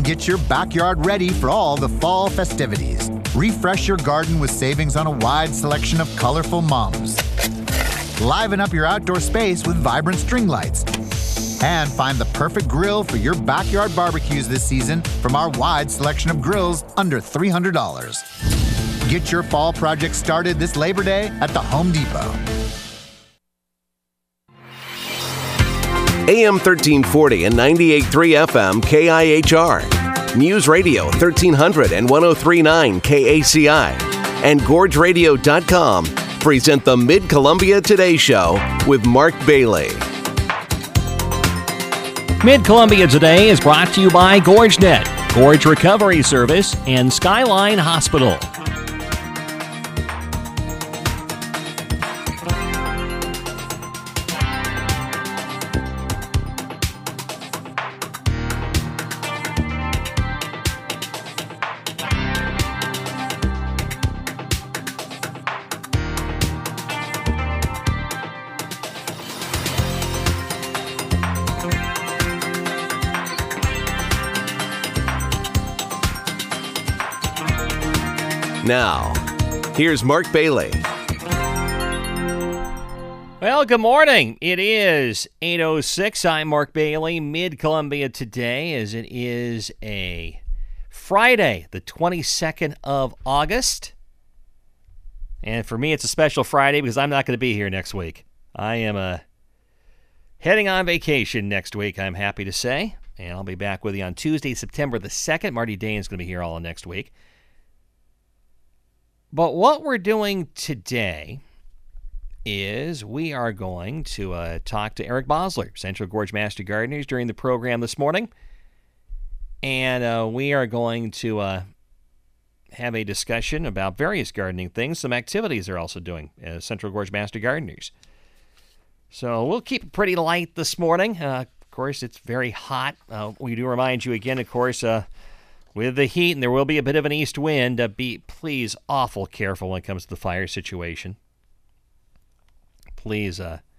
Get your backyard ready for all the fall festivities. Refresh your garden with savings on a wide selection of colorful mums. Liven up your outdoor space with vibrant string lights. And find the perfect grill for your backyard barbecues this season from our wide selection of grills under $300. Get your fall project started this Labor Day at the Home Depot. AM 1340 and 98.3 FM KIHR. News Radio 1300 and 103.9 KACI. And GorgeRadio.com present the Mid-Columbia Today Show with Mark Bailey. Mid-Columbia Today is brought to you by GorgeNet, Gorge Recovery Service, and Skyline Hospital. Now, here's Mark Bailey. Well, good morning. It is 8:06. I'm Mark Bailey, Mid-Columbia Today, as it is a Friday, the 22nd of August. And for me, it's a special Friday because I'm not going to be here next week. I am heading on vacation next week, I'm happy to say. And I'll be back with you on Tuesday, September the 2nd. Marty Dane's going to be here all next week. But what we're doing today is we are going to talk to Eric Bosler, Central Gorge Master Gardeners, during the program this morning. And we are going to have a discussion about various gardening things, some activities they're also doing as Central Gorge Master Gardeners. So we'll keep it pretty light this morning. Of course, it's very hot. We do remind you again, of course, with the heat, and there will be a bit of an east wind, be please awful careful when it comes to the fire situation. Please,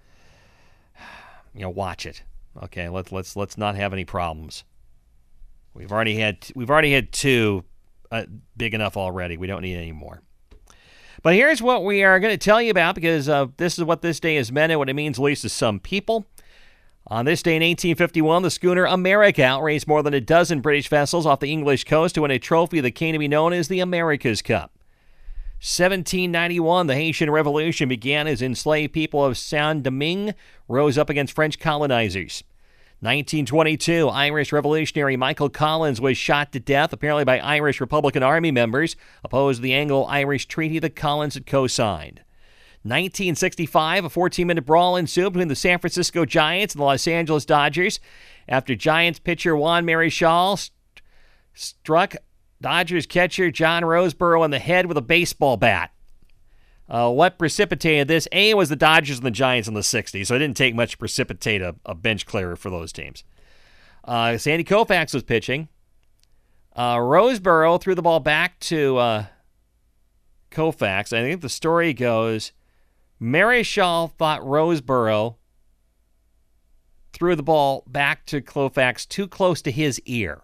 watch it. Okay, let's not have any problems. We've already had two big enough already. We don't need any more. But here's what we are going to tell you about, because this is what this day has meant and what it means, at least to some people. On this day in 1851, the schooner America outraced more than a dozen British vessels off the English coast to win a trophy that came to be known as the America's Cup. 1791, the Haitian Revolution began as enslaved people of Saint-Domingue rose up against French colonizers. 1922, Irish revolutionary Michael Collins was shot to death, apparently by Irish Republican Army members, opposed to the Anglo-Irish treaty that Collins had co-signed. 1965, a 14-minute brawl ensued between the San Francisco Giants and the Los Angeles Dodgers after Giants pitcher Juan Marichal struck Dodgers catcher John Roseboro in the head with a baseball bat. What precipitated this? A, was the Dodgers and the Giants in the 60s, so it didn't take much to precipitate a bench clearer for those teams. Sandy Koufax was pitching. Roseboro threw the ball back to Koufax. I think the story goes, Marichal thought Roseboro threw the ball back to Koufax too close to his ear.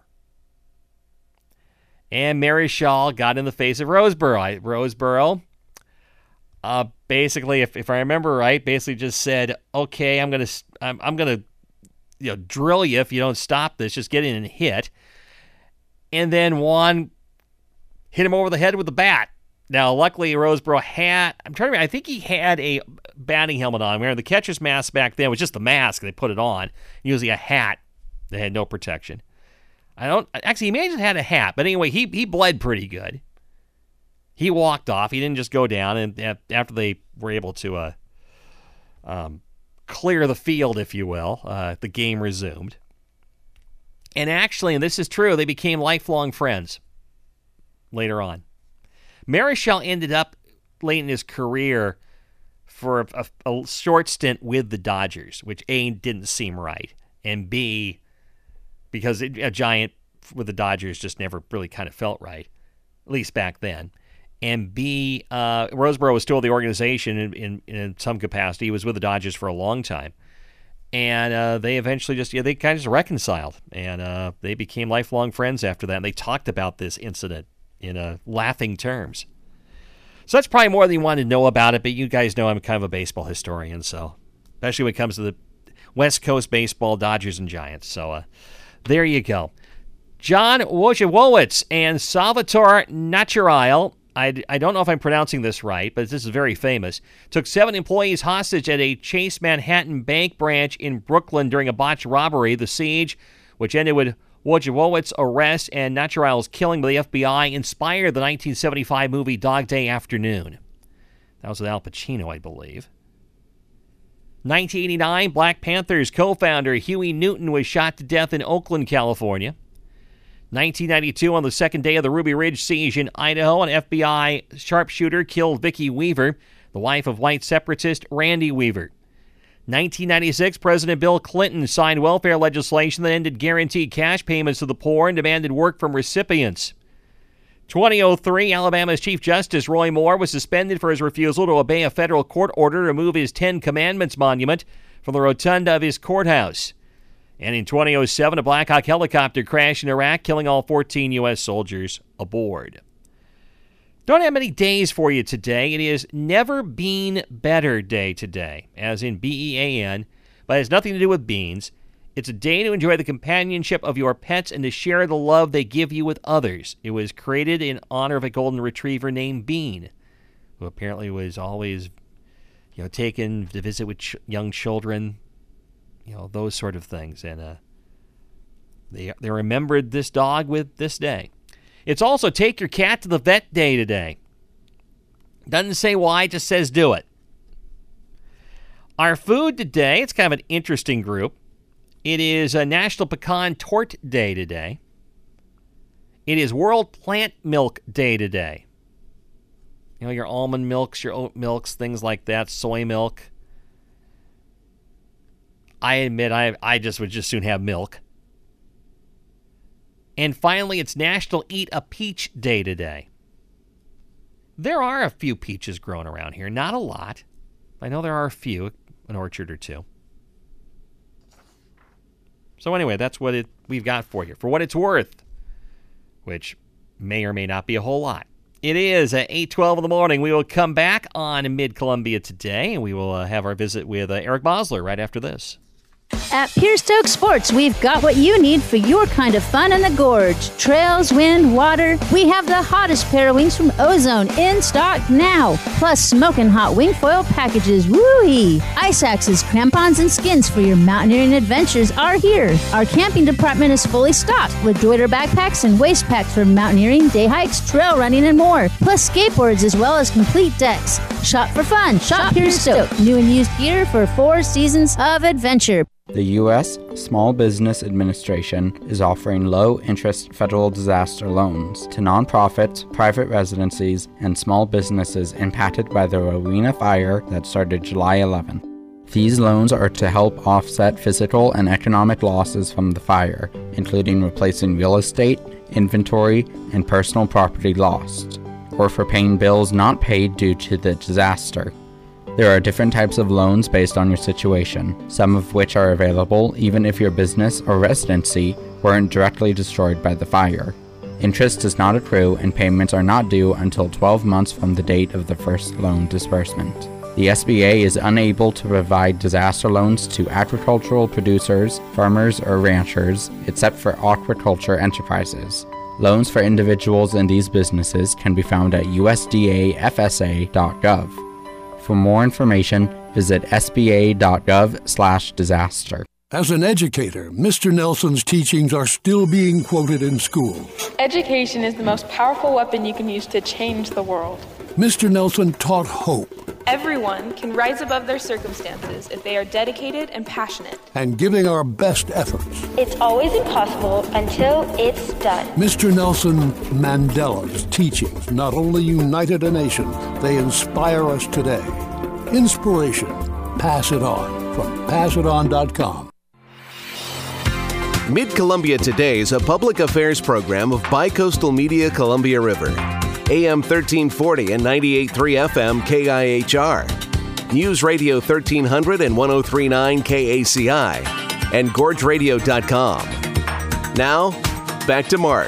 And Marichal got in the face of Roseboro. Roseboro, basically, if I remember right, basically just said, "Okay, I'm gonna drill you if you don't stop this. Just get in and hit." And then Juan hit him over the head with the bat. Now, luckily, Roseboro had, I think he had a batting helmet on. Wearing the catcher's mask back then was just the mask. They put it on. Usually a hat that had no protection. He may have had a hat, but anyway, he bled pretty good. He walked off. He didn't just go down, and after they were able to clear the field, if you will, the game resumed. And actually, and this is true, they became lifelong friends later on. Marichal ended up late in his career for a short stint with the Dodgers, which A, didn't seem right, and B, because a Giant with the Dodgers just never really kind of felt right, at least back then. And B, Roseboro was still with the organization in some capacity. He was with the Dodgers for a long time. And they eventually they kind of just reconciled. And they became lifelong friends after that. And they talked about this incident in laughing terms. So that's probably more than you wanted to know about it, but you guys know I'm kind of a baseball historian, so especially when it comes to the West Coast baseball, Dodgers and Giants. So there you go. John Wojciechowicz and Salvatore Naturale, I don't know if I'm pronouncing this right, but this is very famous, took 7 employees hostage at a Chase Manhattan Bank branch in Brooklyn during a botched robbery. The siege, which ended with Wojciechowicz's arrest and Naturale's killing by the FBI, inspired the 1975 movie Dog Day Afternoon. That was with Al Pacino, I believe. 1989, Black Panthers co-founder Huey Newton was shot to death in Oakland, California. 1992, on the second day of the Ruby Ridge siege in Idaho, an FBI sharpshooter killed Vicki Weaver, the wife of white separatist Randy Weaver. 1996, President Bill Clinton signed welfare legislation that ended guaranteed cash payments to the poor and demanded work from recipients. 2003, Alabama's Chief Justice Roy Moore was suspended for his refusal to obey a federal court order to remove his 10 Commandments monument from the rotunda of his courthouse. And in 2007, a Black Hawk helicopter crashed in Iraq, killing all 14 U.S. soldiers aboard. Don't have many days for you today. It is Never Been Better Day today, as in B-E-A-N, but it has nothing to do with beans. It's a day to enjoy the companionship of your pets and to share the love they give you with others. It was created in honor of a golden retriever named Bean, who apparently was always, taken to visit with young children, those sort of things. And they remembered this dog with this day. It's also Take Your Cat to the Vet Day today. Doesn't say why, just says do it. Our food today, it's kind of an interesting group. It is a National Pecan Torte Day today. It is World Plant Milk Day today. Your almond milks, your oat milks, things like that, soy milk. I admit I just would just soon have milk. And finally, it's National Eat a Peach Day today. There are a few peaches growing around here. Not a lot. I know there are a few, an orchard or two. So anyway, that's what we've got for you. For what it's worth, which may or may not be a whole lot. It is at 8:12 in the morning. We will come back on Mid-Columbia today, and we will have our visit with Eric Bosler right after this. At Pierce Stokes Sports, we've got what you need for your kind of fun in the gorge. Trails, wind, water. We have the hottest pair of wings from Ozone in stock now. Plus smoking hot wing foil packages. Woo-hee! Ice axes, crampons, and skins for your mountaineering adventures are here. Our camping department is fully stocked with Deuter backpacks and waist packs for mountaineering, day hikes, trail running, and more. Plus skateboards as well as complete decks. Shop for fun. Shop Pierce Stokes. New and used gear for 4 seasons of adventure. The U.S. Small Business Administration is offering low-interest federal disaster loans to nonprofits, private residencies, and small businesses impacted by the Rowena fire that started July 11. These loans are to help offset physical and economic losses from the fire, including replacing real estate, inventory, and personal property lost, or for paying bills not paid due to the disaster. There are different types of loans based on your situation, some of which are available even if your business or residency weren't directly destroyed by the fire. Interest does not accrue and payments are not due until 12 months from the date of the first loan disbursement. The SBA is unable to provide disaster loans to agricultural producers, farmers, or ranchers, except for aquaculture enterprises. Loans for individuals in these businesses can be found at usdafsa.gov. For more information, visit sba.gov/disaster. As an educator, Mr. Nelson's teachings are still being quoted in schools. Education is the most powerful weapon you can use to change the world. Mr. Nelson taught hope. Everyone can rise above their circumstances if they are dedicated and passionate. And giving our best efforts. It's always impossible until it's done. Mr. Nelson Mandela's teachings not only united a nation, they inspire us today. Inspiration. Pass it on from passiton.com. Mid-Columbia Today is a public affairs program of Bicoastal Media Columbia River. AM 1340 and 98.3 FM KIHR. News Radio 1300 and 103.9 KACI, and GorgeRadio.com. Now, back to Mark.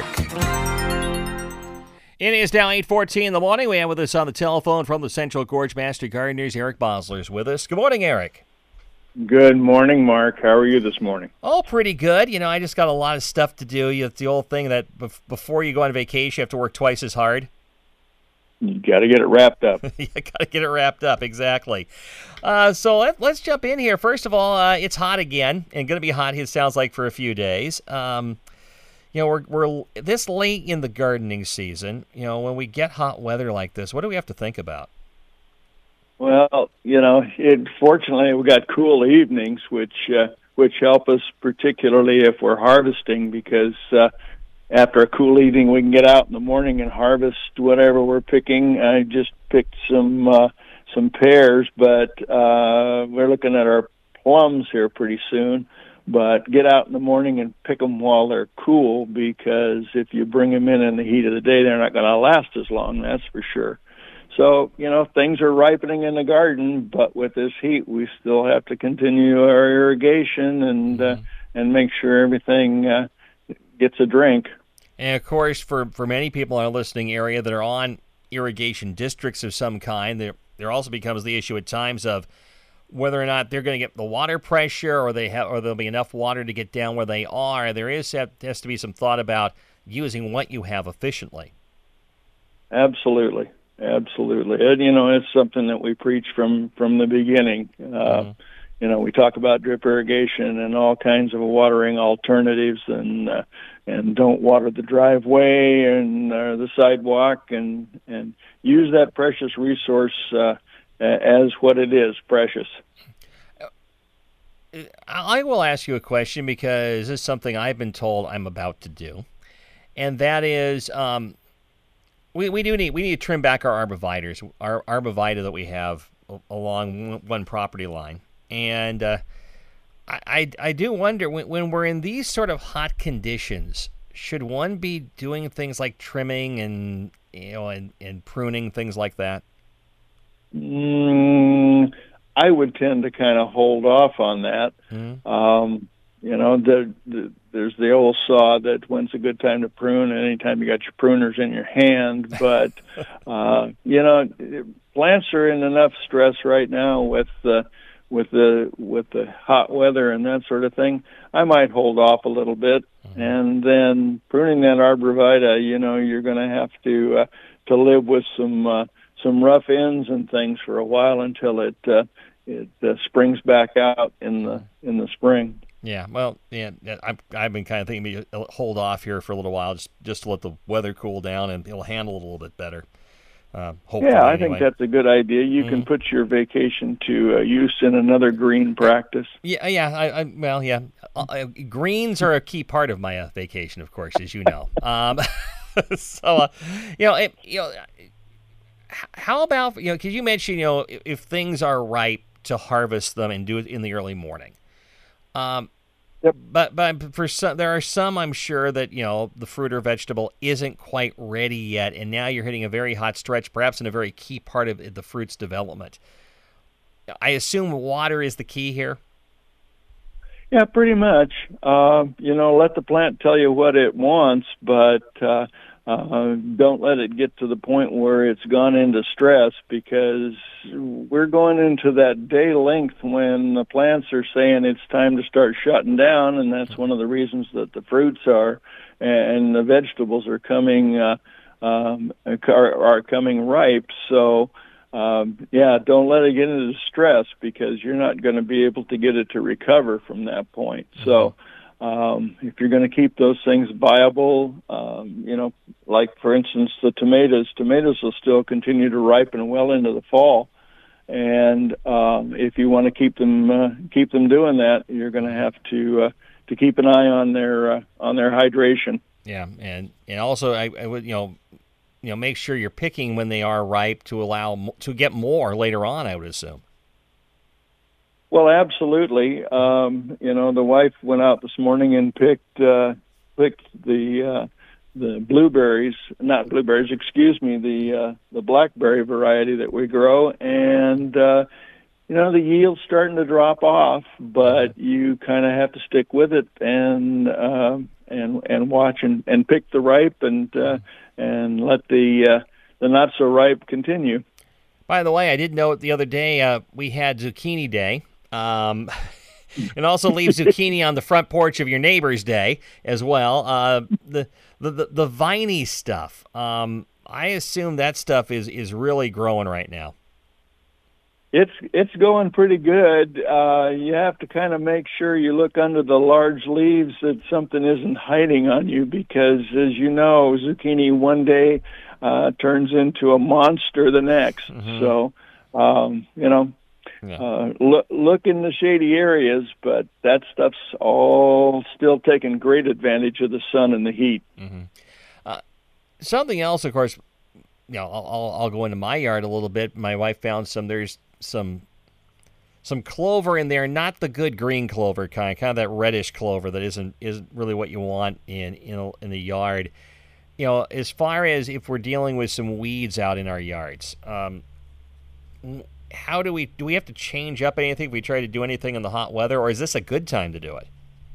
It is now 8:14 in the morning. We have with us on the telephone from the Central Gorge Master Gardeners, Eric Bosler is with us. Good morning, Eric. Good morning, Mark. How are you this morning? Oh, pretty good. I just got a lot of stuff to do. It's the old thing that before you go on vacation, you have to work twice as hard. You got to get it wrapped up. You got to get it wrapped up, exactly. So let's jump in here. First of all, it's hot again, and going to be hot, it sounds like, for a few days. We're this late in the gardening season. When we get hot weather like this, what do we have to think about? Well, fortunately we got cool evenings, which help us particularly if we're harvesting, because after a cool evening we can get out in the morning and harvest whatever we're picking. I just picked some pears, but we're looking at our plums here pretty soon. But get out in the morning and pick them while they're cool, because if you bring them in the heat of the day, they're not going to last as long, that's for sure. So, things are ripening in the garden, but with this heat, we still have to continue our irrigation and make sure everything gets a drink. And, of course, for many people in our listening area that are on irrigation districts of some kind, there also becomes the issue at times of whether or not they're going to get the water pressure or there'll be enough water to get down where they are. There has to be some thought about using what you have efficiently. Absolutely. And, it's something that we preach from the beginning. We talk about drip irrigation and all kinds of watering alternatives, and don't water the driveway and the sidewalk, and use that precious resource as what it is, precious. I will ask you a question, because this is something I've been told I'm about to do, and that is we need to trim back our arborvitae that we have along one property line, and I do wonder, when we're in these sort of hot conditions, should one be doing things like trimming and and pruning, things like that? I would tend to kind of hold off on that. There's the old saw that when's a good time to prune, anytime you got your pruners in your hand. But, plants are in enough stress right now with the hot weather and that sort of thing. I might hold off a little bit, and then pruning that arborvitae, you're going to have to live with some rough ends and things for a while until it springs back out in the spring. Yeah, well, I've been kind of thinking maybe hold off here for a little while, just to let the weather cool down, and it'll handle it a little bit better. Hopefully, I think that's a good idea. You can put your vacation to use in another green practice. Greens are a key part of my vacation, of course, as you know. How about, because you mentioned, if things are ripe to harvest them and do it in the early morning. Yep. But for some, there are some, I'm sure, that, the fruit or vegetable isn't quite ready yet, and now you're hitting a very hot stretch, perhaps in a very key part of the fruit's development. I assume water is the key here? Yeah, pretty much. Let the plant tell you what it wants, but don't let it get to the point where it's gone into stress, because we're going into that day length when the plants are saying it's time to start shutting down, and that's one of the reasons that the fruits are and the vegetables are coming coming ripe. So don't let it get into stress, because you're not going to be able to get it to recover from that point. So if you're going to keep those things viable, like, for instance, the tomatoes will still continue to ripen well into the fall. And if you want to keep them doing that, you're going to have to keep an eye on their hydration. Yeah, and also I would make sure you're picking when they are ripe to get more later on, I would assume. Well, absolutely. The wife went out this morning and picked the blueberries, not blueberries, excuse me, the blackberry variety that we grow, and the yield's starting to drop off, but you kind of have to stick with it and watch and pick the ripe and let the not so ripe continue. By the way, I did note the other day we had Zucchini Day. And also leave zucchini on the front porch of your neighbor's day as well. The viney stuff. I assume that stuff is really growing right now. It's going pretty good. You have to kind of make sure you look under the large leaves that something isn't hiding on you, because, as you know, zucchini one day turns into a monster the next. Mm-hmm. So, look in the shady areas, but that stuff's all still taking great advantage of the sun and the heat. Mm-hmm. Something else, of course, I'll go into my yard a little bit. My wife found there's some clover in there, not the good green clover kind of that reddish clover that isn't really what you want in the yard. As far as if we're dealing with some weeds out in our yards, how do we have to change up anything if we try to do anything in the hot weather, or is this a good time to do it?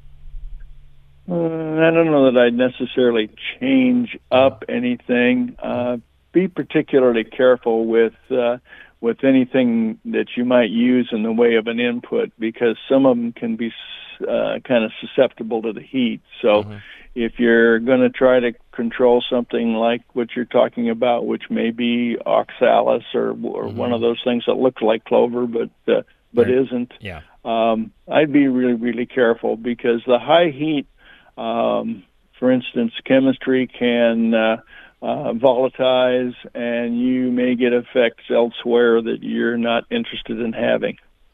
I don't know that I'd necessarily change up anything. Be particularly careful with anything that you might use in the way of an input, because some of them can be kind of susceptible to the heat. So if you're going to try to control something like what you're talking about, which may be oxalis or one of those things that looks like clover but isn't, I'd be really, really careful, because the high heat, for instance, chemistry can volatilize, and you may get effects elsewhere that you're not interested in having.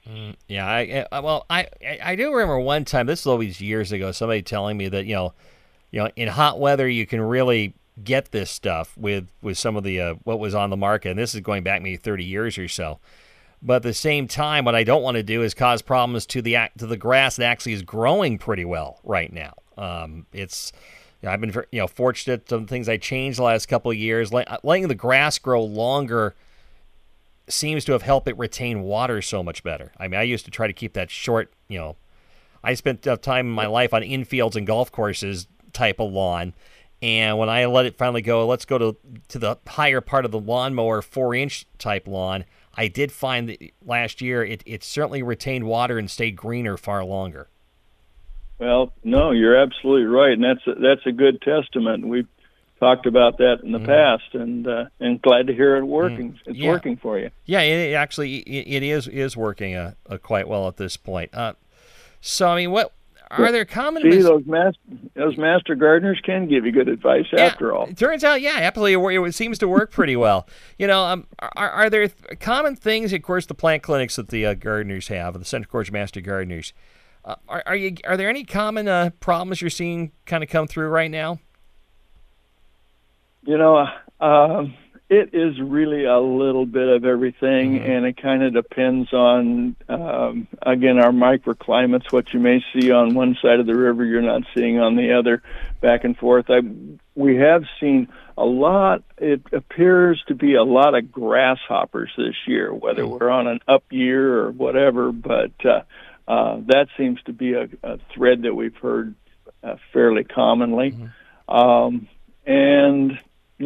I do remember one time, this was always years ago, somebody telling me that in hot weather you can really get this stuff with some of the what was on the market, and this is going back maybe 30 years or so. But at the same time, what I don't want to do is cause problems to the grass that actually is growing pretty well right now. I've been fortunate. Some things I changed the last couple of years, letting the grass grow longer seems to have helped it retain water so much better. I mean, I used to try to keep that short. I spent time in my life on infields and golf courses type of lawn, and when I let it finally go, let's go to the higher part of the lawnmower, 4-inch type lawn, I did find that last year it certainly retained water and stayed greener far longer. Well, no, you're absolutely right, and that's a good testament. We've talked about that in the past, and glad to hear it working. It's working for you. Yeah, it actually is working quite well at this point. So, I mean, what are there common? See, those master gardeners can give you good advice after all. It turns out, absolutely, it seems to work pretty well. Are there common things? Of course, the plant clinics that the gardeners have, the Central Gorge Master Gardeners. Are there any common problems you're seeing kind of come through right now? It is really a little bit of everything, and it kind of depends on, again, our microclimates. What you may see on one side of the river, you're not seeing on the other, back and forth. We have seen a lot. It appears to be a lot of grasshoppers this year, whether we're on an up year or whatever, but that seems to be a thread that we've heard fairly commonly. And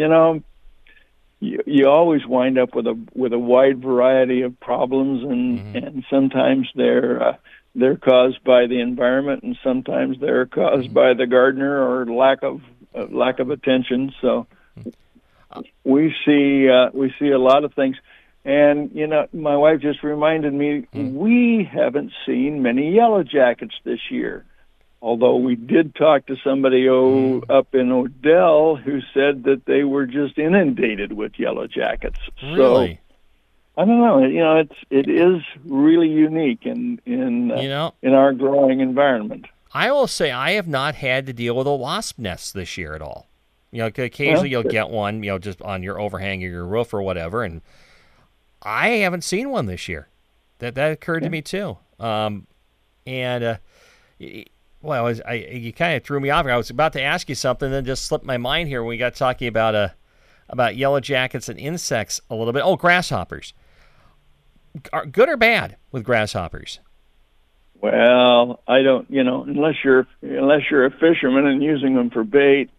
you always wind up with a wide variety of problems, and sometimes they're caused by the environment, and sometimes they're caused by the gardener or lack of attention. So we see a lot of things. And, my wife just reminded me, we haven't seen many yellow jackets this year. Although we did talk to somebody up in Odell who said that they were just inundated with yellow jackets. Really? So, I don't know. It is really unique in our growing environment. I will say I have not had to deal with a wasp nest this year at all. Occasionally you'll get one, just on your overhang or your roof or whatever, and I haven't seen one this year. That occurred to me too. You kind of threw me off. I was about to ask you something, then just slipped my mind here when we got talking about yellow jackets and insects a little bit. Oh, grasshoppers. good or bad with grasshoppers? Well, I don't, unless you're a fisherman and using them for bait,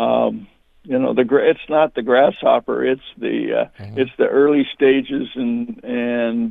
it's not the grasshopper, it's the early stages, and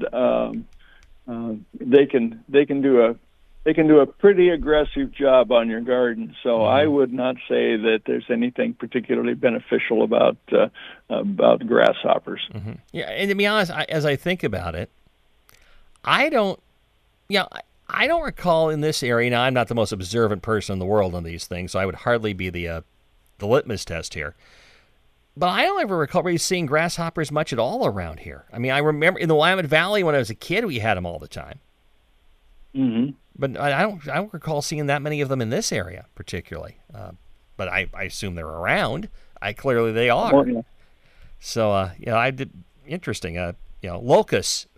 they can do a pretty aggressive job on your garden. So I would not say that there's anything particularly beneficial about grasshoppers. Mm-hmm. Yeah, and to be honest, as I think about it, I don't recall in this area. Now, I'm not the most observant person in the world on these things, so I would hardly be the litmus test here. But I don't ever recall really seeing grasshoppers much at all around here. I mean, I remember in the Willamette Valley when I was a kid, we had them all the time. Mm-hmm. But I don't recall seeing that many of them in this area particularly. But I assume they're around. Clearly they are. Oh, yeah. So I did interesting. Locusts.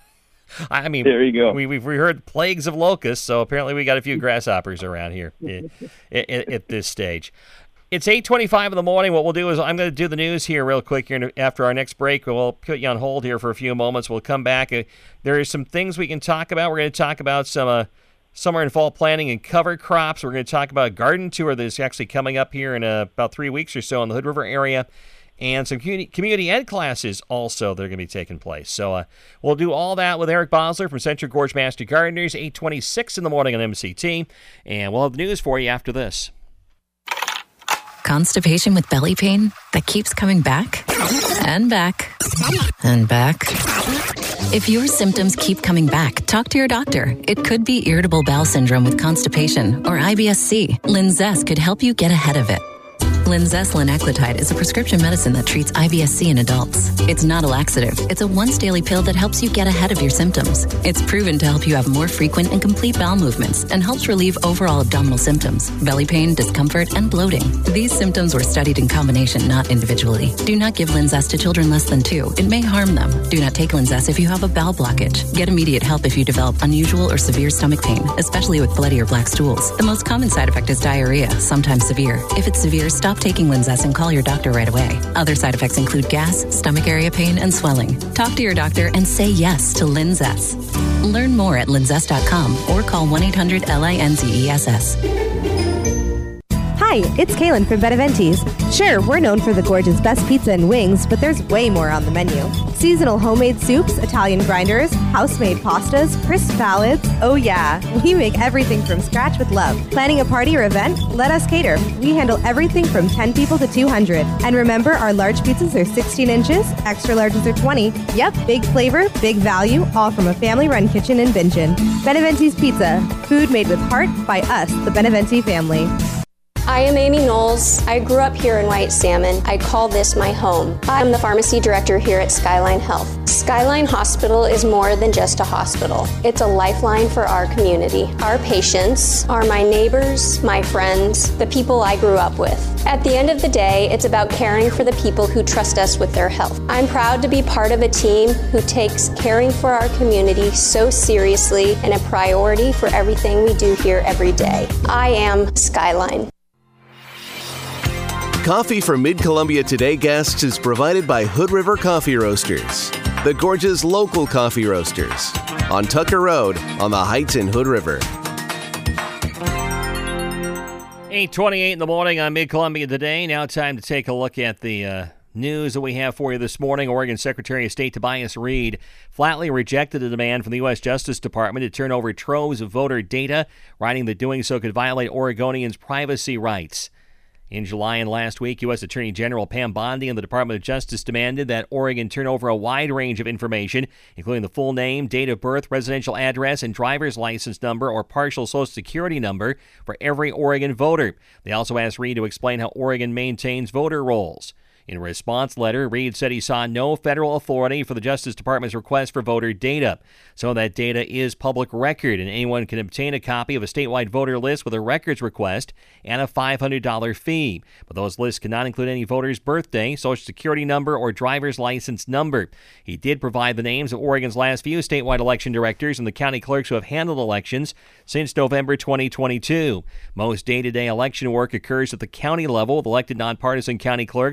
I mean, there you go. We heard plagues of locusts, so apparently we got a few grasshoppers around here at this stage. It's 8:25 in the morning. What we'll do is I'm going to do the news here real quick here after our next break. We'll put you on hold here for a few moments. We'll come back. There are some things we can talk about. We're going to talk about some summer and fall planting and cover crops. We're going to talk about a garden tour that's actually coming up here in about 3 weeks or so in the Hood River area. And some community ed classes also that are going to be taking place. So we'll do all that with Eric Bosler from Central Gorge Master Gardeners, 8:26 in the morning on MCT. And we'll have the news for you after this. Constipation with belly pain that keeps coming back and back and back. If your symptoms keep coming back, talk to your doctor. It could be irritable bowel syndrome with constipation or IBS-C. Linzess could help you get ahead of it. Linzess linaclotide is a prescription medicine that treats IBS-C in adults. It's not a laxative. It's a once-daily pill that helps you get ahead of your symptoms. It's proven to help you have more frequent and complete bowel movements and helps relieve overall abdominal symptoms, belly pain, discomfort, and bloating. These symptoms were studied in combination, not individually. Do not give Linzess to children less than 2. It may harm them. Do not take Linzess if you have a bowel blockage. Get immediate help if you develop unusual or severe stomach pain, especially with bloody or black stools. The most common side effect is diarrhea, sometimes severe. If it's severe, stop taking Linzess and call your doctor right away. Other side effects include gas, stomach area pain, and swelling. Talk to your doctor and say yes to Linzess. Learn more at linzess.com or call 1-800-LINZESS. Hi, it's Kaylin from Beneventis. Sure, we're known for the gorgeous best pizza and wings, but there's way more on the menu. Seasonal homemade soups, Italian grinders, house-made pastas, crisp salads. Oh yeah, we make everything from scratch with love. Planning a party or event? Let us cater. We handle everything from 10 people to 200. And remember, our large pizzas are 16 inches, extra larges are 20. Yep, big flavor, big value, all from a family-run kitchen in Bingen. Beneventis Pizza, food made with heart by us, the Beneventi family. I am Amy Knowles. I grew up here in White Salmon. I call this my home. I'm the pharmacy director here at Skyline Health. Skyline Hospital is more than just a hospital. It's a lifeline for our community. Our patients are my neighbors, my friends, the people I grew up with. At the end of the day, it's about caring for the people who trust us with their health. I'm proud to be part of a team who takes caring for our community so seriously and a priority for everything we do here every day. I am Skyline. Coffee for Mid-Columbia Today guests is provided by Hood River Coffee Roasters, the Gorge's local coffee roasters, on Tucker Road on the Heights in Hood River. 8:28 in the morning on Mid-Columbia Today. Now time to take a look at the news that we have for you this morning. Oregon Secretary of State Tobias Reed flatly rejected a demand from the U.S. Justice Department to turn over troves of voter data, writing that doing so could violate Oregonians' privacy rights. In July and last week, U.S. Attorney General Pam Bondi and the Department of Justice demanded that Oregon turn over a wide range of information, including the full name, date of birth, residential address, and driver's license number or partial Social Security number for every Oregon voter. They also asked Reed to explain how Oregon maintains voter rolls. In a response letter, Reed said he saw no federal authority for the Justice Department's request for voter data. Some of that data is public record, and anyone can obtain a copy of a statewide voter list with a records request and a $500 fee. But those lists cannot include any voter's birthday, Social Security number, or driver's license number. He did provide the names of Oregon's last few statewide election directors and the county clerks who have handled elections since November 2022. Most day-to-day election work occurs at the county level with elected nonpartisan county clerks or appointed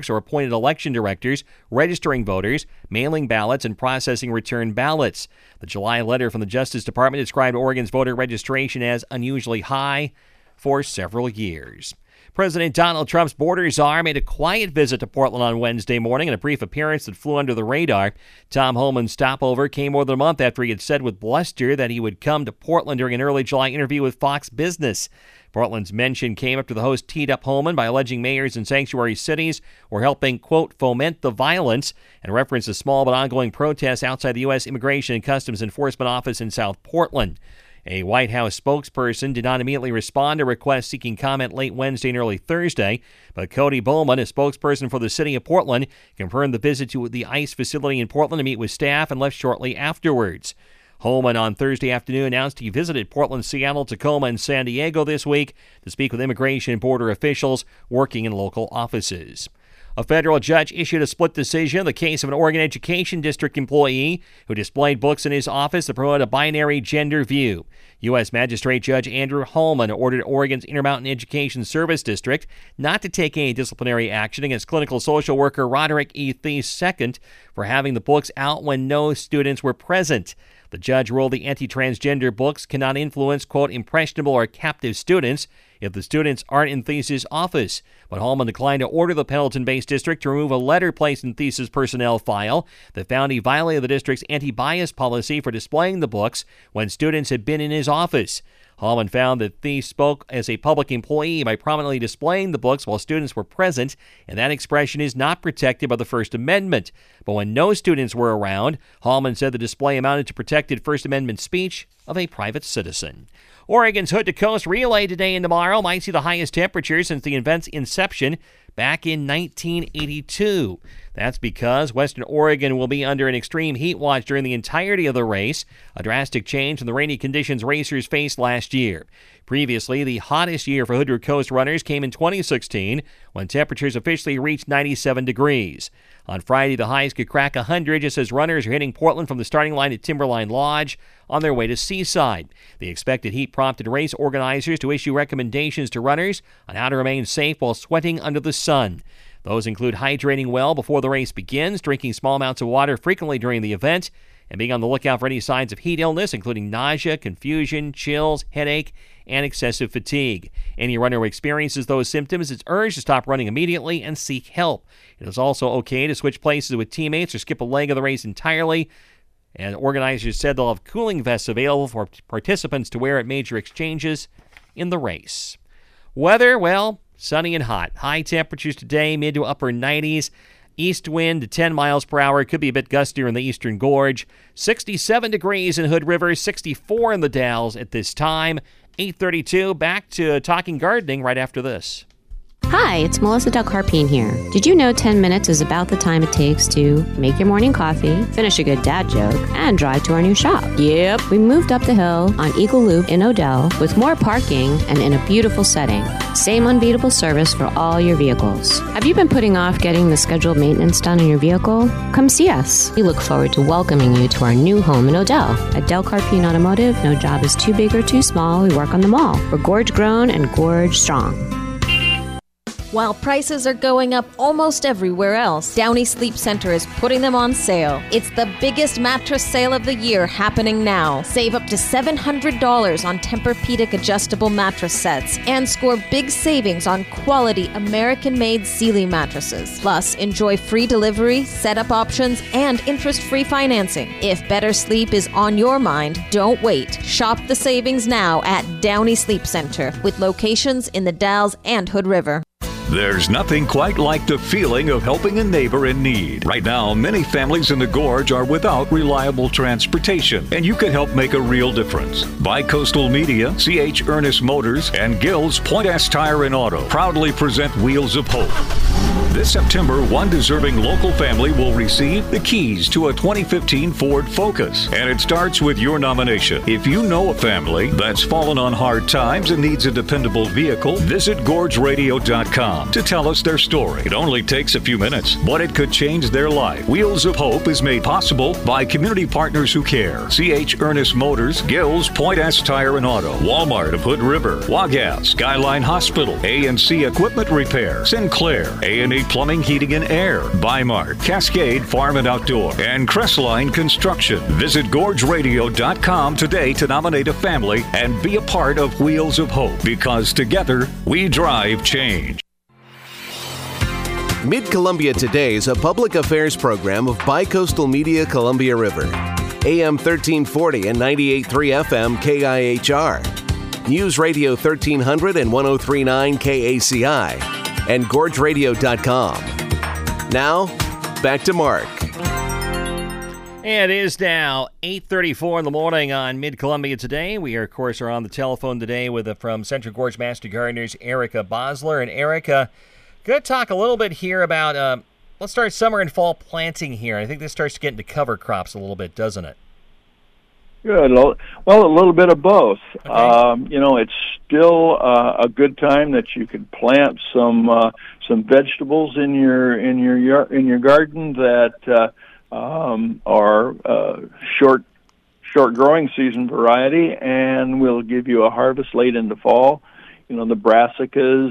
appointed election directors, registering voters, mailing ballots, and processing return ballots. The July letter from the Justice Department described Oregon's voter registration as unusually high for several years. President Donald Trump's border czar made a quiet visit to Portland on Wednesday morning in a brief appearance that flew under the radar. Tom Homan's stopover came more than a month after he had said with bluster that he would come to Portland during an early July interview with Fox Business. Portland's mention came after the host teed up Homan by alleging mayors in sanctuary cities were helping, quote, foment the violence, and referenced a small but ongoing protest outside the U.S. Immigration and Customs Enforcement Office in South Portland. A White House spokesperson did not immediately respond to requests seeking comment late Wednesday and early Thursday, but Cody Bowman, a spokesperson for the city of Portland, confirmed the visit to the ICE facility in Portland to meet with staff and left shortly afterwards. Homan on Thursday afternoon announced he visited Portland, Seattle, Tacoma, and San Diego this week to speak with immigration and border officials working in local offices. A federal judge issued a split decision in the case of an Oregon Education District employee who displayed books in his office that promote a binary gender view. U.S. Magistrate Judge Andrew Holman ordered Oregon's Intermountain Education Service District not to take any disciplinary action against clinical social worker Roderick E. Thies II for having the books out when no students were present. The judge ruled the anti-transgender books cannot influence, quote, impressionable or captive students if the students aren't in Thies' office. But Holman declined to order the Pendleton-based district to remove a letter placed in Thies' personnel file that found he violated the district's anti-bias policy for displaying the books when students had been in his office. Holman found that Thies spoke as a public employee by prominently displaying the books while students were present, and that expression is not protected by the First Amendment. But when no students were around, Holman said the display amounted to protected First Amendment speech of a private citizen. Oregon's Hood to Coast Relay today and tomorrow might see the highest temperature since the event's inception back in 1982. That's because Western Oregon will be under an extreme heat watch during the entirety of the race, a drastic change from the rainy conditions racers faced last year. Previously, the hottest year for Hood to Coast runners came in 2016, when temperatures officially reached 97 degrees. On Friday, the highs could crack 100 just as runners are hitting Portland from the starting line at Timberline Lodge on their way to Seaside. The expected heat prompted race organizers to issue recommendations to runners on how to remain safe while sweating under the sun. Those include hydrating well before the race begins, drinking small amounts of water frequently during the event, and being on the lookout for any signs of heat illness, including nausea, confusion, chills, headache, and excessive fatigue. Any runner who experiences those symptoms is urged to stop running immediately and seek help. It is also okay to switch places with teammates or skip a leg of the race entirely. And organizers said they'll have cooling vests available for participants to wear at major exchanges in the race. Weather, well, sunny and hot. High temperatures today, mid to upper 90s. East wind to 10 miles per hour. Could be a bit gustier in the Eastern Gorge. 67 degrees in Hood River, 64 in the Dalles at this time. 8:32, back to Talking Gardening right after this. Hi, it's Melissa Del Carpine here. Did you know 10 minutes is about the time it takes to make your morning coffee, finish a good dad joke, and drive to our new shop? Yep, we moved up the hill on Eagle Loop in Odell with more parking and in a beautiful setting. Same unbeatable service for all your vehicles. Have you been putting off getting the scheduled maintenance done on your vehicle? Come see us. We look forward to welcoming you to our new home in Odell. At Del Carpine Automotive, no job is too big or too small. We work on them all. We're gorge grown and gorge strong. While prices are going up almost everywhere else, Downey Sleep Center is putting them on sale. It's the biggest mattress sale of the year happening now. Save up to $700 on Tempur-Pedic adjustable mattress sets and score big savings on quality American-made Sealy mattresses. Plus, enjoy free delivery, setup options, and interest-free financing. If better sleep is on your mind, don't wait. Shop the savings now at Downey Sleep Center with locations in the Dalles and Hood River. There's nothing quite like the feeling of helping a neighbor in need. Right now, many families in the Gorge are without reliable transportation, and you can help make a real difference. Bi-Coastal Media, C.H. Ernest Motors, and Gill's Point S Tire and Auto proudly present Wheels of Hope. This September, one deserving local family will receive the keys to a 2015 Ford Focus, and it starts with your nomination. If you know a family that's fallen on hard times and needs a dependable vehicle, visit GorgeRadio.com. wheelsofhope.com to tell us their story. It only takes a few minutes, but it could change their life. Wheels of Hope is made possible by community partners who care. C.H. Ernest Motors, Gills, Point S Tire and Auto, Walmart of Hood River, Wagas, Skyline Hospital, A&C Equipment Repair, Sinclair, A&E Plumbing, Heating and Air, Bimart, Cascade Farm and Outdoor, and Crestline Construction. Visit GorgeRadio.com today to nominate a family and be a part of Wheels of Hope, because together we drive change. Mid-Columbia Today is a public affairs program of Bicoastal Media Columbia River. AM 1340 and 98.3 FM KIHR. News Radio 1300 and 103.9 KACI. And GorgeRadio.com. Now, back to Mark. And it is now 8:34 in the morning on Mid-Columbia Today. We, of course, are on the telephone today with from Central Gorge Master Gardeners, Erica Bosler. And Erica, going to talk a little bit here about, let's start summer and fall planting here. I think this starts to get into cover crops a little bit, doesn't it? Good. Well, a little bit of both. Okay. It's still a good time that you can plant some vegetables in your garden that are short growing season variety, and will give you a harvest late into fall. The brassicas,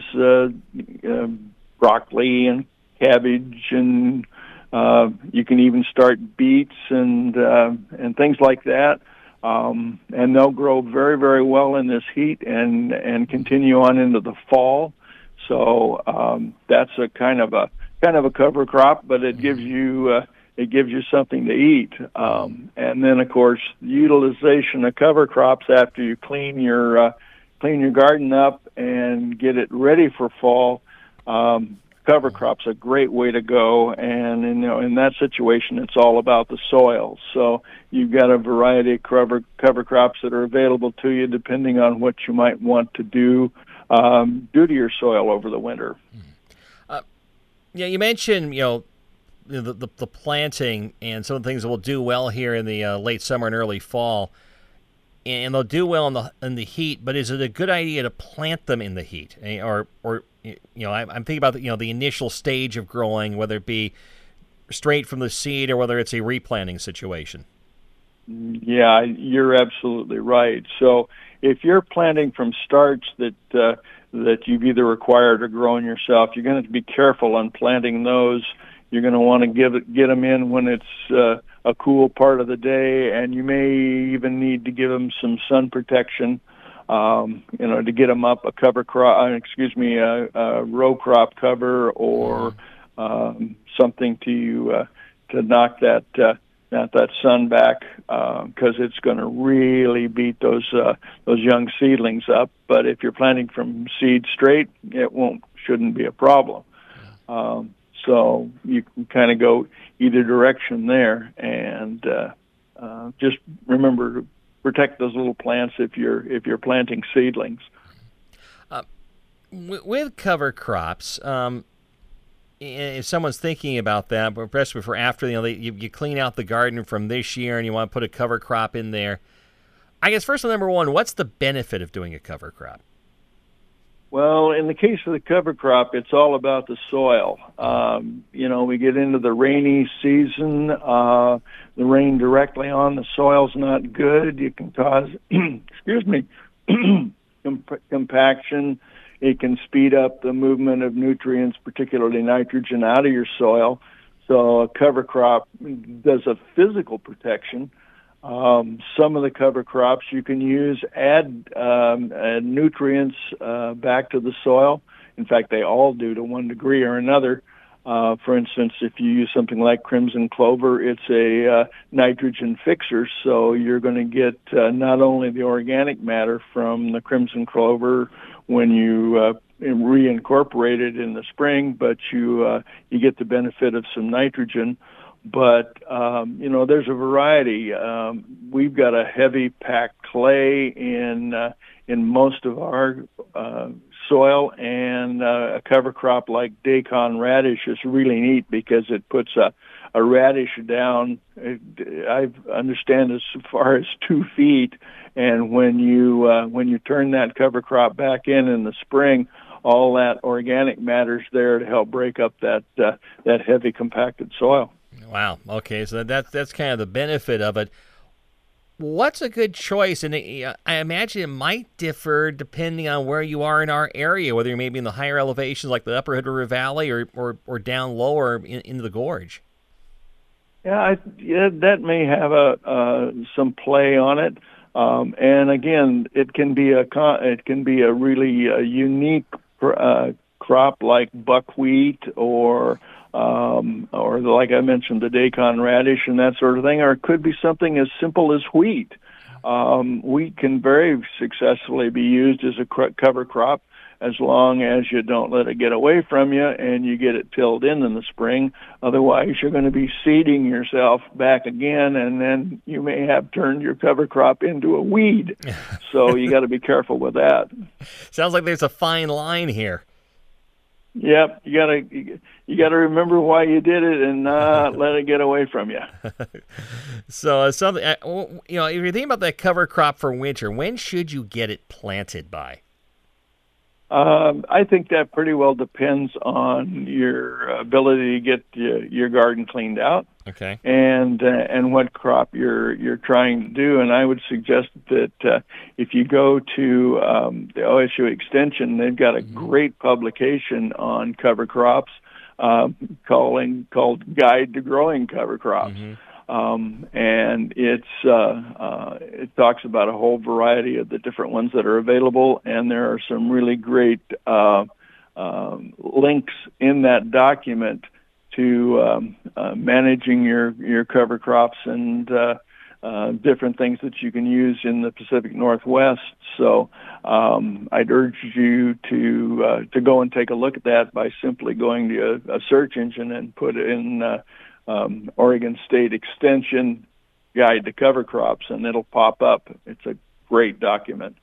broccoli and cabbage, and you can even start beets and things like that. And they'll grow very, very well in this heat and continue on into the fall. So that's a kind of a cover crop, but it gives you something to eat. And then, of course, utilization of cover crops after you clean your garden up and get it ready for fall. Cover crops a great way to go, and in that situation, it's all about the soil. So you've got a variety of cover crops that are available to you, depending on what you might want to do to your soil over the winter. You mentioned the planting and some of the things that will do well here in the late summer and early fall, and they'll do well in the heat. But is it a good idea to plant them in the heat, or I'm thinking about the initial stage of growing, whether it be straight from the seed or whether it's a replanting situation? Yeah, you're absolutely right. So if you're planting from starts that you've either acquired or grown yourself, you're going to be careful on planting those. You're going to want to get them in when it's a cool part of the day, and you may even need to give them some sun protection, to get them up a cover crop. A row crop cover, or something to knock that sun back, because it's going to really beat those young seedlings up. But if you're planting from seed straight, it shouldn't be a problem. So you can kind of go either direction there, and just remember to protect those little plants if you're planting seedlings. With cover crops, if someone's thinking about that, but especially for after you clean out the garden from this year and you want to put a cover crop in there, I guess first, number one, what's the benefit of doing a cover crop? Well, in the case of the cover crop, it's all about the soil. We get into the rainy season. The rain directly on the soil's not good. It can cause, compaction. It can speed up the movement of nutrients, particularly nitrogen, out of your soil. So a cover crop does a physical protection. Some of the cover crops you can add nutrients back to the soil. In fact, they all do to one degree or another. For instance, if you use something like crimson clover, it's a nitrogen fixer, so you're going to get not only the organic matter from the crimson clover when you reincorporate it in the spring, but you get the benefit of some nitrogen. But, there's a variety. We've got a heavy packed clay in most of our soil, and a cover crop like Daikon radish is really neat because it puts a radish down, I understand, as far as 2 feet. And when you turn that cover crop back in the spring, all that organic matter's there to help break up that heavy compacted soil. Wow. Okay, so that's kind of the benefit of it. What's a good choice? And I imagine it might differ depending on where you are in our area, whether you're maybe in the higher elevations like the Upper Hood River Valley or down lower into the gorge. Yeah, that may have some play on it. And again, it can be a really unique crop like buckwheat or like I mentioned, the Daikon radish and that sort of thing, or it could be something as simple as wheat. Wheat can very successfully be used as a cover crop as long as you don't let it get away from you and you get it tilled in the spring. Otherwise, you're going to be seeding yourself back again, and then you may have turned your cover crop into a weed. So you got to be careful with that. Sounds like there's a fine line here. Yep, you gotta remember why you did it and not let it get away from you. So something, if you're thinking about that cover crop for winter, when should you get it planted by? I think that pretty well depends on your ability to get your garden cleaned out. Okay. And what crop you're trying to do. And I would suggest that if you go to the OSU Extension, they've got a great publication on cover crops called Guide to Growing Cover Crops. And it talks about a whole variety of the different ones that are available, and there are some really great links in that document to managing your cover crops and different things that you can use in the Pacific Northwest. So I'd urge you to go and take a look at that by simply going to a search engine and put in Oregon State Extension Guide to Cover Crops, and it'll pop up. It's a great document.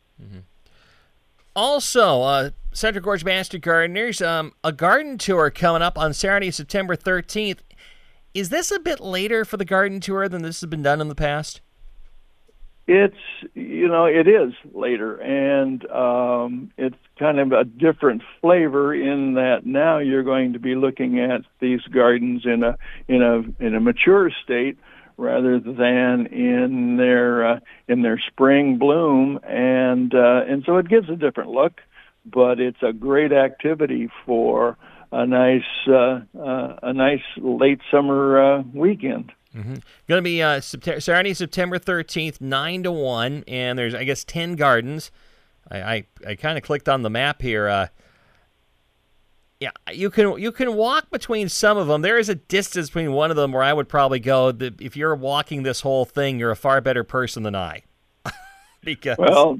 Also, Central Gorge Master Gardeners, a garden tour coming up on Saturday, September 13th. Is this a bit later for the garden tour than this has been done in the past? It is later, and it's kind of a different flavor in that now you're going to be looking at these gardens in a mature state rather than in their spring bloom, and so it gives a different look, but it's a great activity for a nice late summer weekend. Going to be Saturday, September 13th, 9 to 1, and there's, I guess, 10 gardens. I kind of clicked on the map here. Yeah, you can walk between some of them. There is a distance between one of them where I would probably go, if you're walking this whole thing, you're a far better person than I. Because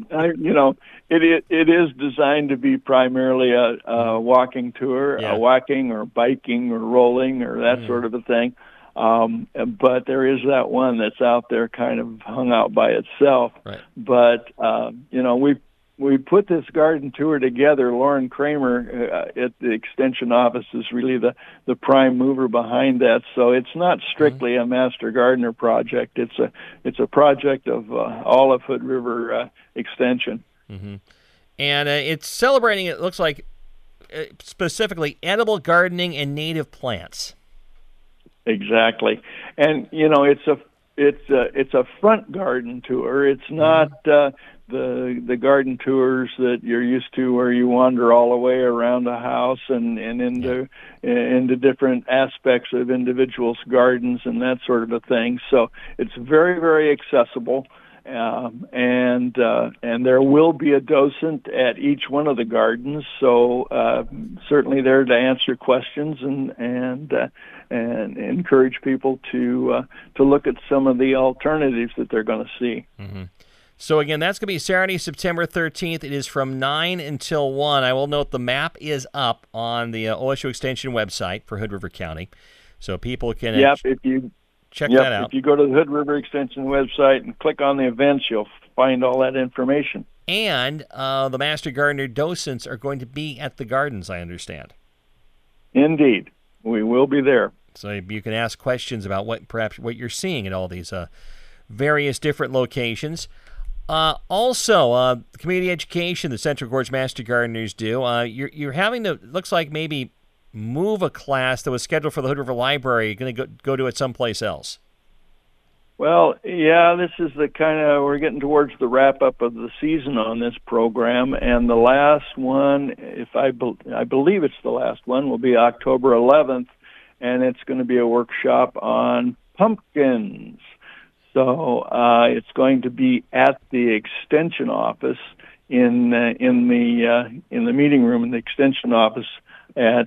it is designed to be primarily a walking tour, a walking or biking or rolling or that sort of a thing. But there is that one that's out there kind of hung out by itself. Right. But, we put this garden tour together. Lauren Kramer at the Extension office is really the prime mover behind that. So it's not strictly a Master Gardener project. It's a project of all of Hood River Extension. And it's celebrating, it looks like, specifically edible gardening and native plants. Exactly, and it's a front garden tour. It's not the garden tours that you're used to, where you wander all the way around a house and into different aspects of individuals' gardens and that sort of a thing. So it's very, very accessible, and there will be a docent at each one of the gardens. So certainly there to answer questions and encourage people to look at some of the alternatives that they're going to see. So again, that's going to be Saturday, September 13th. It is from 9 until 1. I will note the map is up on the OSU Extension website for Hood River County, so people can check that out. If you go to the Hood River Extension website and click on the events, you'll find all that information. And the Master Gardener docents are going to be at the gardens, I understand. Indeed. We will be there. So you can ask questions about what you're seeing at all these various different locations. Also, community education, the Central Gorge Master Gardeners do. You're having to, looks like maybe move a class that was scheduled for the Hood River Library. You're going to go to it someplace else. Well, yeah, this is the we're getting towards the wrap-up of the season on this program, and the last one, I believe it's the last one, will be October 11th, and it's going to be a workshop on pumpkins. So it's going to be at the extension office in the meeting room in the extension office at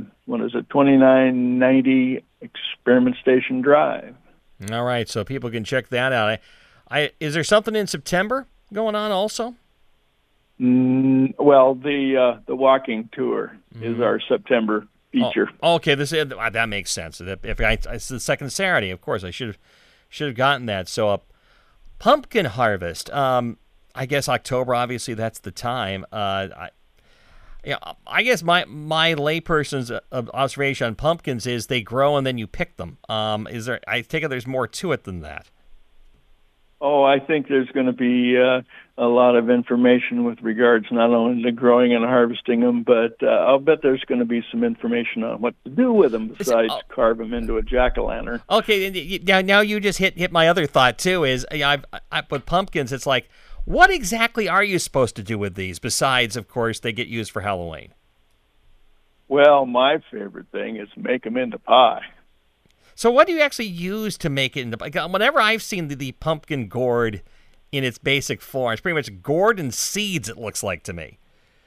2990 Experiment Station Drive. All right, so people can check that out. Is there something in September going on also? Well, the walking tour is our September feature. Oh, okay, that makes sense. It's the second Saturday, of course. I should have gotten that. So, pumpkin harvest. I guess October. Obviously, that's the time. I guess my layperson's observation on pumpkins is they grow and then you pick them. I take it there's more to it than that. Oh, I think there's going to be a lot of information with regards not only to growing and harvesting them, but I'll bet there's going to be some information on what to do with them besides carve them into a jack-o'-lantern. Okay, now you just hit my other thought too. Is with pumpkins, it's like, what exactly are you supposed to do with these besides, of course, they get used for Halloween? Well, my favorite thing is make them into pie. So what do you actually use to make it into pie? Whenever I've seen the pumpkin gourd in its basic form, it's pretty much gourd and seeds, it looks like to me.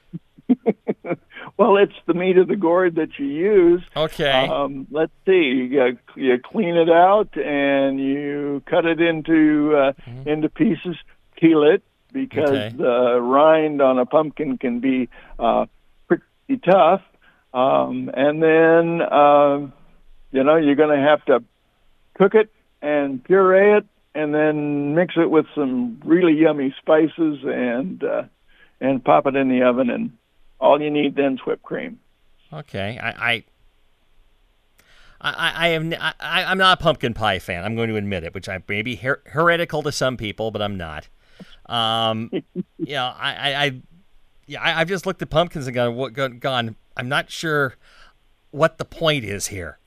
Well, it's the meat of the gourd that you use. Okay. Let's see. You clean it out and you cut it into pieces. Peel it because the rind on a pumpkin can be pretty tough. And then, you're going to have to cook it and puree it and then mix it with some really yummy spices and pop it in the oven. And all you need then is whipped cream. Okay. I'm not a pumpkin pie fan. I'm going to admit it, which I may be heretical to some people, but I'm not. I've just looked at pumpkins and gone, I'm not sure what the point is here.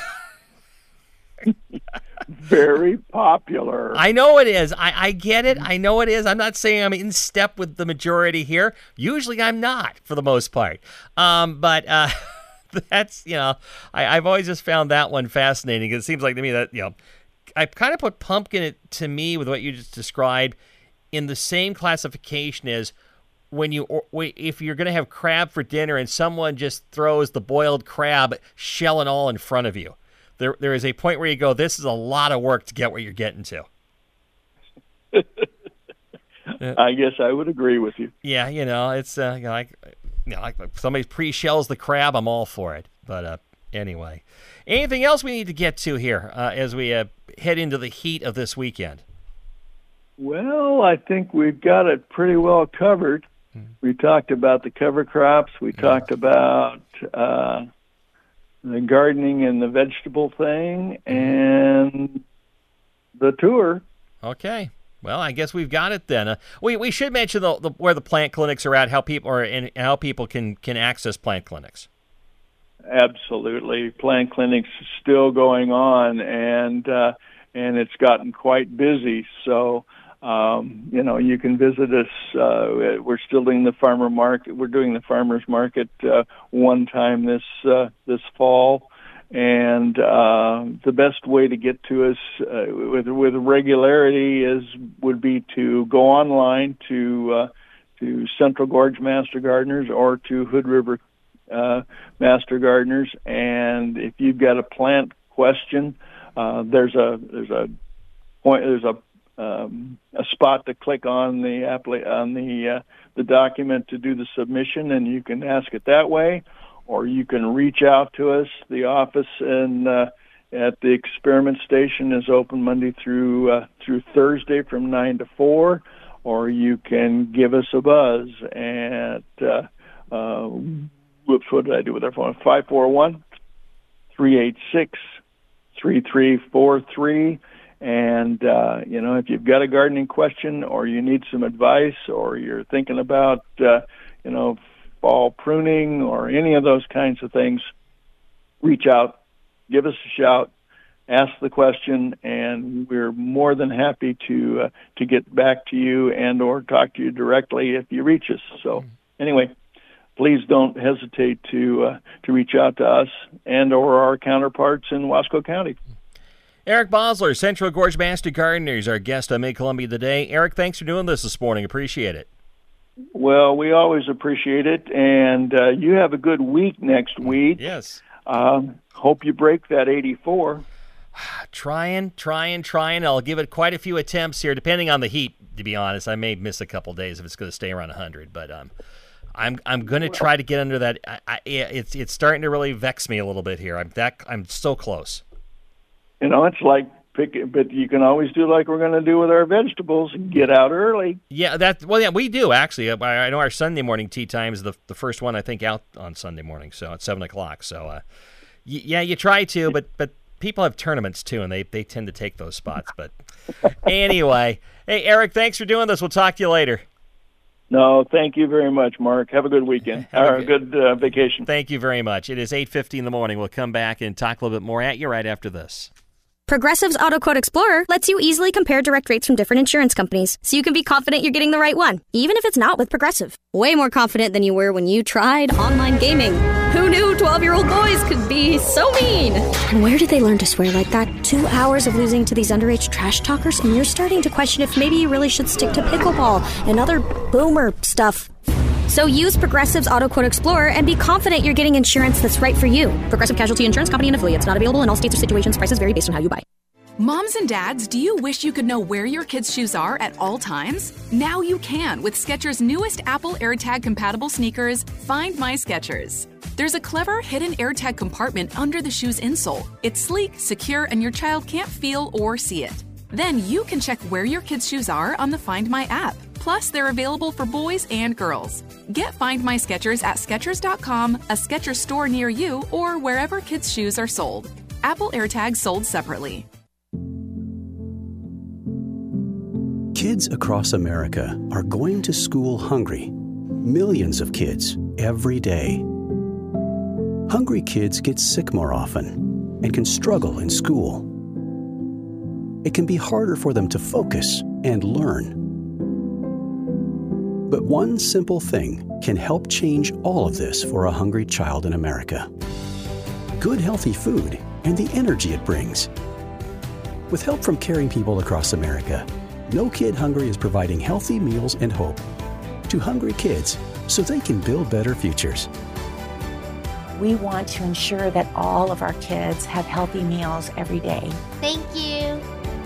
Very popular. I know it is. I get it. I know it is. I'm not saying I'm in step with the majority here. Usually I'm not, for the most part. But that's, I've always just found that one fascinating. It seems like to me that, I kind of put pumpkin, to me, with what you just described, in the same classification as if you're going to have crab for dinner and someone just throws the boiled crab shell and all in front of you. There is a point where you go, this is a lot of work to get what you're getting to. I guess I would agree with you. Yeah, it's like somebody pre-shells the crab, I'm all for it. But anyway, anything else we need to get to here as we head into the heat of this weekend? Well, I think we've got it pretty well covered. We talked about the cover crops. We talked about the gardening and the vegetable thing and the tour. Okay. Well, I guess we've got it then. We should mention where the plant clinics are at, how people can access plant clinics. Absolutely. Plant clinics are still going on, and it's gotten quite busy. So, you can visit us. We're still doing the farmer market. We're doing the farmers market one time this fall, and the best way to get to us with regularity would be to go online to Central Gorge Master Gardeners or to Hood River Master Gardeners, and if you've got a plant question, there's a spot to click on the document to do the submission, and you can ask it that way, or you can reach out to us. The office at the Experiment Station is open Monday through Thursday from 9 to 4, or you can give us a buzz at what did I do with our phone? 541-386-3343. And, if you've got a gardening question or you need some advice or you're thinking about, fall pruning or any of those kinds of things, reach out, give us a shout, ask the question, and we're more than happy to get back to you and or talk to you directly if you reach us. So anyway, please don't hesitate to reach out to us and or our counterparts in Wasco County. Eric Bosler, Central Gorge Master Gardener, is our guest on Mid-Columbia Today. Eric, thanks for doing this morning. Appreciate it. Well, we always appreciate it, and you have a good week next week. Yes. Hope you break that 84. Trying. I'll give it quite a few attempts here, depending on the heat, to be honest. I may miss a couple days if it's going to stay around 100, but I'm going to try to get under that. It's starting to really vex me a little bit here. I'm so close. It's like but you can always do like we're going to do with our vegetables and get out early. Yeah, we do actually. I know our Sunday morning tea time is the first one I think out on Sunday morning, so at 7:00. So you try to, but people have tournaments too, and they tend to take those spots. But anyway, hey Eric, thanks for doing this. We'll talk to you later. No, thank you very much, Mark. Have a good weekend. Or a good vacation. Thank you very much. It is 8:50 in the morning. We'll come back and talk a little bit more at you right after this. Progressive's Auto Quote Explorer lets you easily compare direct rates from different insurance companies, so you can be confident you're getting the right one, even if it's not with Progressive. Way more confident than you were when you tried online gaming. Who knew 12-year-old boys could be so mean? And where did they learn to swear like that? 2 hours of losing to these underage trash talkers, and you're starting to question if maybe you really should stick to pickleball and other boomer stuff. So use Progressive's Auto Quote Explorer and be confident you're getting insurance that's right for you. Progressive Casualty Insurance Company and affiliates. Not available in all states or situations. Prices vary based on how you buy. Moms and dads, do you wish you could know where your kids' shoes are at all times? Now you can with Skechers' newest Apple AirTag compatible sneakers, Find My Skechers. There's a clever hidden AirTag compartment under the shoe's insole. It's sleek, secure, and your child can't feel or see it. Then you can check where your kids' shoes are on the Find My app. Plus, they're available for boys and girls. Get Find My Skechers at Skechers.com, a Skechers store near you, or wherever kids' shoes are sold. Apple AirTags sold separately. Kids across America are going to school hungry. Millions of kids every day. Hungry kids get sick more often and can struggle in school. It can be harder for them to focus and learn. But one simple thing can help change all of this for a hungry child in America. Good healthy food and the energy it brings. With help from caring people across America, No Kid Hungry is providing healthy meals and hope to hungry kids so they can build better futures. We want to ensure that all of our kids have healthy meals every day. Thank you.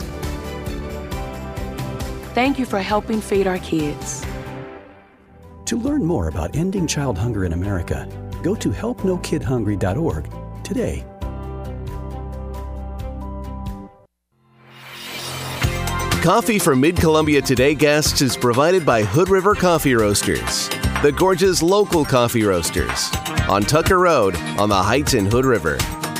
Thank you for helping feed our kids. To learn more about ending child hunger in America, go to helpnokidhungry.org today. Coffee for Mid-Columbia Today guests is provided by Hood River Coffee Roasters, the Gorge's local coffee roasters, on Tucker Road on the Heights in Hood River.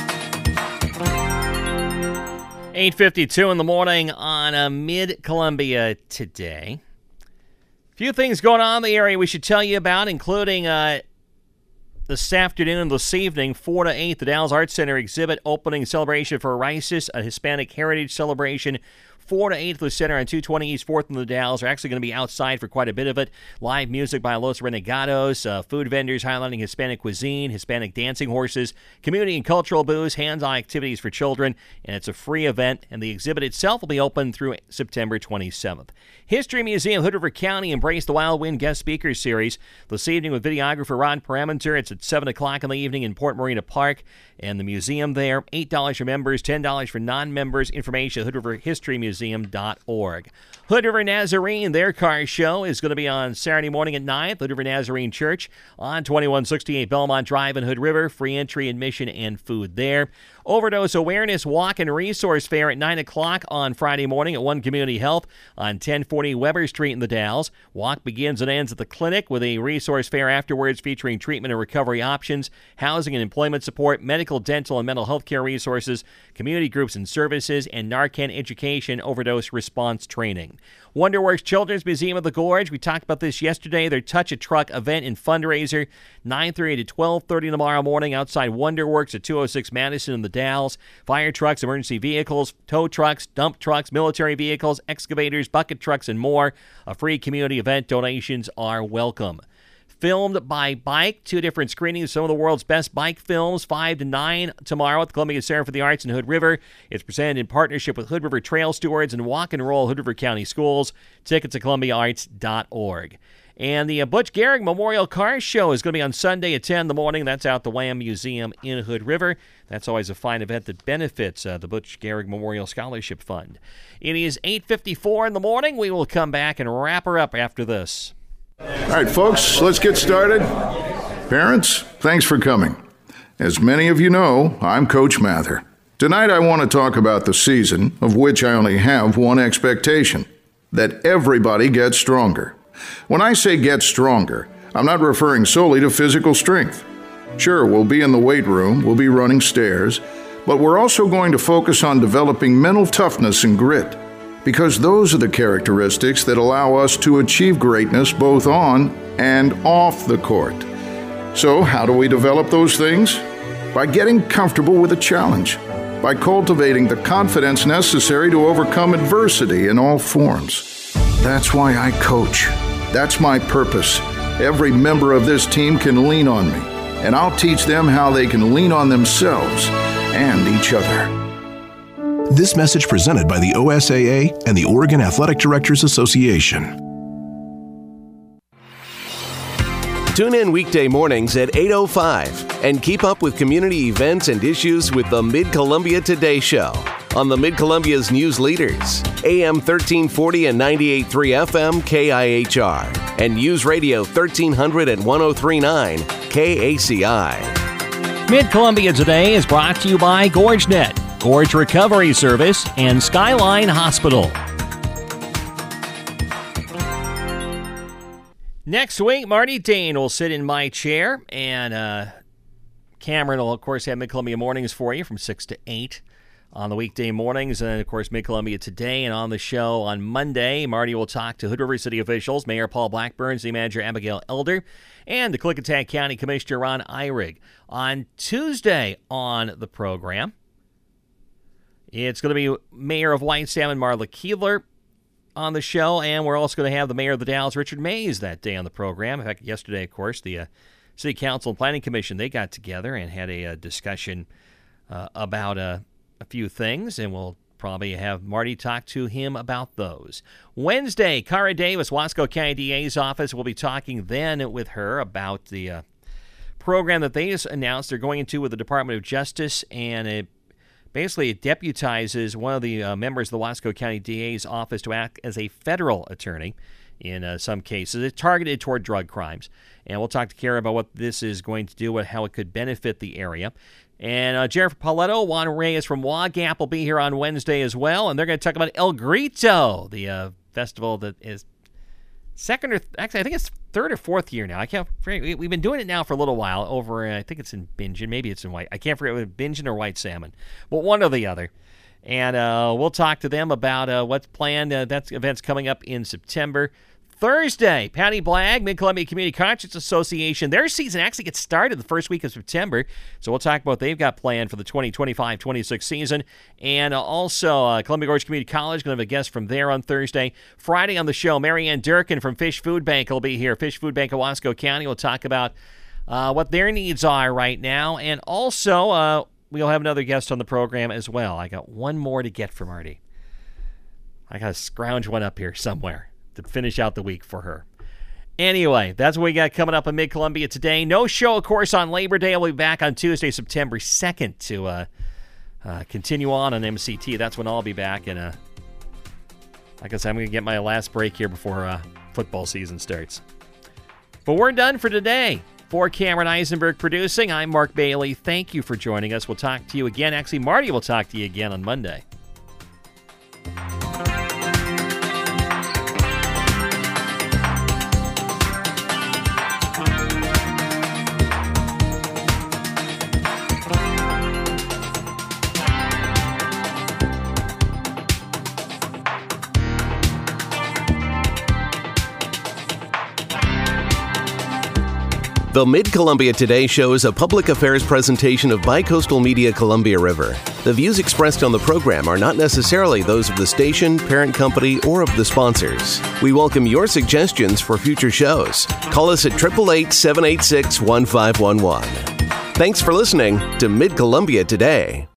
8:52 in the morning on Mid-Columbia Today. A few things going on in the area we should tell you about, including this afternoon and this evening, 4 to 8, the Dalles Arts Center exhibit opening celebration for Rices, a Hispanic heritage celebration. 4 to 8 at the center on 220 East 4th in the Dalles. Are actually going to be outside for quite a bit of it. Live music by Los Renegados, food vendors highlighting Hispanic cuisine, Hispanic dancing horses, community and cultural booths, hands-on activities for children, and it's a free event, and the exhibit itself will be open through September 27th. History Museum Hood River County embraced the Wild Wind Guest Speaker Series this evening with videographer Ron Parmenter. It's at 7 o'clock in the evening in Port Marina Park, and the museum there, $8 for members, $10 for non-members. Information at hoodriverhistorymuseum.org. Hood River Nazarene, their car show is going to be on Saturday morning at 9 at Hood River Nazarene Church on 2168 Belmont Drive in Hood River. Free entry, admission, and food there. Overdose Awareness Walk and Resource Fair at 9 o'clock on Friday morning at One Community Health on 1040 Weber Street in the Dalles. Walk begins and ends at the clinic with a resource fair afterwards featuring treatment and recovery options, housing and employment support, medical, dental, and mental health care resources, community groups and services, and Narcan education overdose response training. Wonderworks Children's Museum of the Gorge. We talked about this yesterday. Their Touch a Truck event and fundraiser, 9:30 to 12:30 tomorrow morning outside Wonderworks at 206 Madison in the Dalles. Fire trucks, emergency vehicles, tow trucks, dump trucks, military vehicles, excavators, bucket trucks, and more. A free community event. Donations are welcome. Filmed by Bike, 2 different screenings, some of the world's best bike films, 5 to 9 tomorrow at the Columbia Center for the Arts in Hood River. It's presented in partnership with Hood River Trail Stewards and Walk and Roll Hood River County Schools. Tickets at columbiaarts.org. And the Butch Gehrig Memorial Car Show is going to be on Sunday at 10 in the morning. That's out the Lamb Museum in Hood River. That's always a fine event that benefits the Butch Gehrig Memorial Scholarship Fund. It is 8:54 in the morning. We will come back and wrap her up after this. All right, folks, let's get started. Parents, thanks for coming. As many of you know, I'm Coach Mather. Tonight I want to talk about the season, of which I only have one expectation, that everybody gets stronger. When I say get stronger, I'm not referring solely to physical strength. Sure, we'll be in the weight room, we'll be running stairs, but we're also going to focus on developing mental toughness and grit, because those are the characteristics that allow us to achieve greatness both on and off the court. So how do we develop those things? By getting comfortable with a challenge, by cultivating the confidence necessary to overcome adversity in all forms. That's why I coach. That's my purpose. Every member of this team can lean on me, and I'll teach them how they can lean on themselves and each other. This message presented by the OSAA and the Oregon Athletic Directors Association. Tune in weekday mornings at 8:05 and keep up with community events and issues with the Mid-Columbia Today Show on the Mid-Columbia's news leaders, AM 1340 and 98.3 FM KIHR, and News Radio 1300 and 103.9 KACI. Mid-Columbia Today is brought to you by GorgeNet, Gorge Recovery Service, and Skyline Hospital. Next week, Marty Dane will sit in my chair, and Cameron will, of course, have Mid-Columbia Mornings for you from 6 to 8 on the weekday mornings. And then, of course, Mid-Columbia Today. And on the show on Monday, Marty will talk to Hood River City officials, Mayor Paul Blackburn, City Manager Abigail Elder, and the Klickitat County Commissioner Ron Ihrig. On Tuesday on the program, it's going to be Mayor of White Salmon, Marla Keeler, on the show, and we're also going to have the Mayor of the Dalles, Richard Mays, that day on the program. In fact, yesterday, of course, the City Council and Planning Commission, they got together and had a discussion about a few things, and we'll probably have Marty talk to him about those. Wednesday, Cara Davis, Wasco County DA's office. We'll be talking then with her about the program that they just announced they're going into with the Department of Justice, and it deputizes one of the members of the Wasco County DA's office to act as a federal attorney in some cases. It's targeted toward drug crimes. And we'll talk to Kara about what this is going to do and how it could benefit the area. And Jennifer Pauletto, Juan Reyes from WAGAP will be here on Wednesday as well. And they're going to talk about El Grito, the festival that is second or I think it's third or fourth year now. I can't forget. We've been doing it now for a little while over, I think it's in Bingen. Maybe it's in White. I can't forget whether Bingen or White Salmon, but one or the other. And we'll talk to them about what's planned. That event's coming up in September. Thursday, Patty Blagg, Mid-Columbia Community Conscience Association. Their season actually gets started the first week of September, so we'll talk about what they've got planned for the 2025-26 season. And also, Columbia Gorge Community College, going to have a guest from there on Thursday. Friday on the show, Marianne Durkin from Fish Food Bank will be here. Fish Food Bank of Wasco County will talk about what their needs are right now. And also, we'll have another guest on the program as well. I got one more to get from Marty. I got to scrounge one up here somewhere to finish out the week for her. Anyway, that's what we got coming up in Mid-Columbia today. No show, of course, on Labor Day. We'll be back on Tuesday, September 2nd to continue on MCT. That's when I'll be back. And like I said, I'm going to get my last break here before football season starts. But we're done for today. For Cameron Eisenberg producing, I'm Mark Bailey. Thank you for joining us. We'll talk to you again. Actually, Marty will talk to you again on Monday. The Mid-Columbia Today Show is a public affairs presentation of Bicoastal Media Columbia River. The views expressed on the program are not necessarily those of the station, parent company, or of the sponsors. We welcome your suggestions for future shows. Call us at 888-786-1511. Thanks for listening to Mid-Columbia Today.